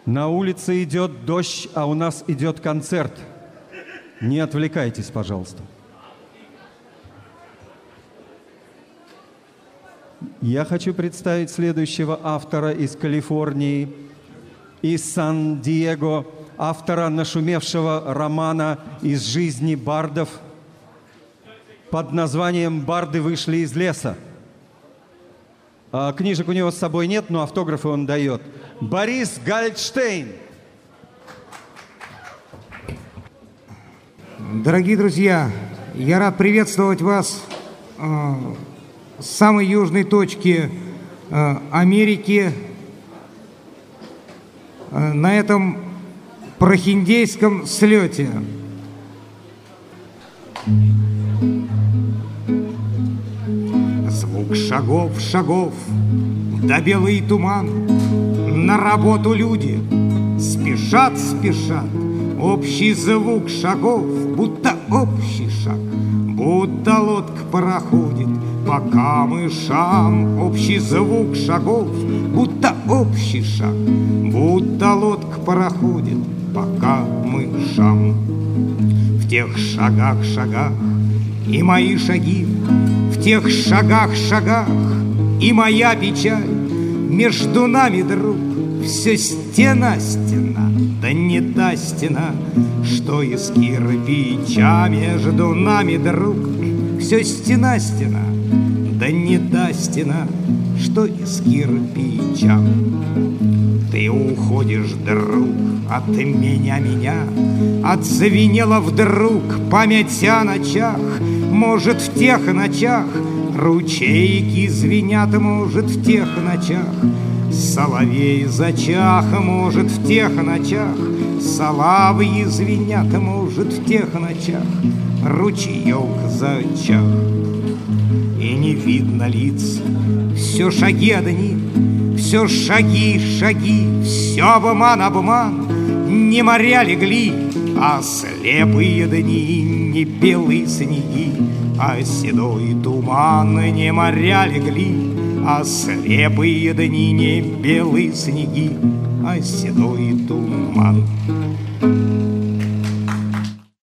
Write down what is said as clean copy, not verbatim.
На улице идет дождь, а у нас идет концерт. Не отвлекайтесь, пожалуйста. Я хочу представить следующего автора из Калифорнии, из Сан-Диего, автора нашумевшего романа «Из жизни бардов» под названием «Барды вышли из леса». Книжек у него с собой нет, но автографы он дает. Борис Гальдштейн. Дорогие друзья, я рад приветствовать вас с самой южной точки Америки на этом прохиндейском слете. Звук шагов, да белый туман. На работу люди спешат. Общий звук шагов, будто общий шаг, будто лодка пароходит по камышам. Общий звук шагов, будто общий шаг, будто лодка пароходит по камышам. В тех шагах и мои шаги, в тех шагах и моя печаль. Между нами, друг, все стена, да не та стена, что из кирпича. Между нами, друг, все стена, да не та стена, что из кирпича. Ты уходишь, друг, от меня, отзвенела вдруг память о ночах. Может, в тех ночах ручейки звенят, может, в тех ночах соловей зачах, может, в тех ночах соловьи звенят, может, в тех ночах ручеек зачах. И не видно лиц, все шаги одни, все шаги, все обман. Не моря легли, а слепые дни, не белые снеги, а седой туман. Не моря легли, а слепые дни, не белые снеги, а седой туман.